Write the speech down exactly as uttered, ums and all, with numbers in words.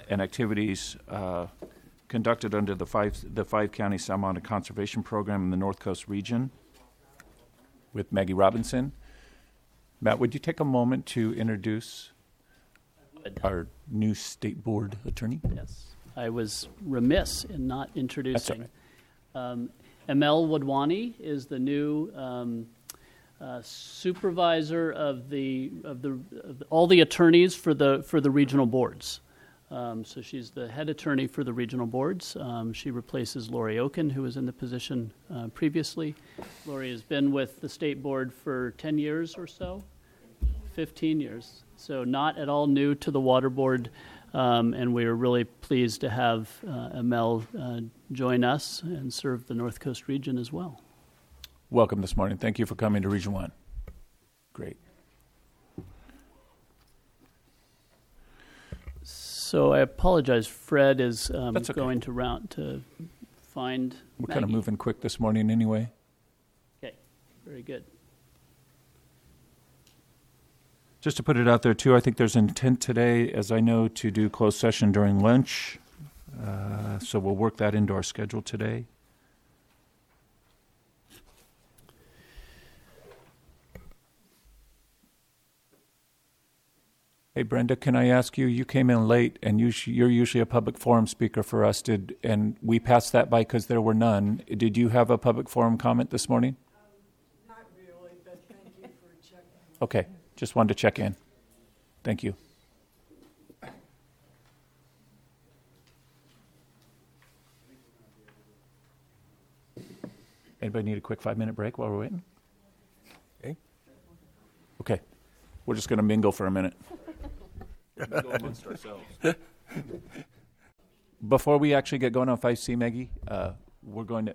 and activities uh, conducted under the five the five county salmon conservation program in the North Coast region with Maggie Robinson. Matt, would you take a moment to introduce our new state board attorney? Yes, I was remiss in not introducing. That's Um, Emel Wadwani is the new um, uh, supervisor of the of the of all the attorneys for the for the regional boards. Um, so she's the head attorney for the regional boards. Um, she replaces Lori Oken, who was in the position uh, previously. Lori has been with the state board for ten years or so, fifteen years. So not at all new to the water board. Um, and we are really pleased to have uh, Emel uh, join us and serve the North Coast region as well. Welcome this morning. Thank you for coming to Region one. Great. So I apologize. Fred is um, That's okay. going to round to find We're Maggie. kind of moving quick this morning anyway. Okay, very good. Just to put it out there, too, I think there's intent today, as I know, to do closed session during lunch. Uh, so we'll work that into our schedule today. Hey, Brenda, can I ask you, you came in late, and you sh- you're usually a public forum speaker for us, Did and we passed that by because there were none. Did you have a public forum comment this morning? Um, not really, but thank you for checking. Okay. Just wanted to check in. Thank you. Anybody need a quick five-minute break while we're waiting? Okay. Okay. We're just going to mingle for a minute. Mingle amongst ourselves. Before we actually get going on five C, Maggie, uh, we're going to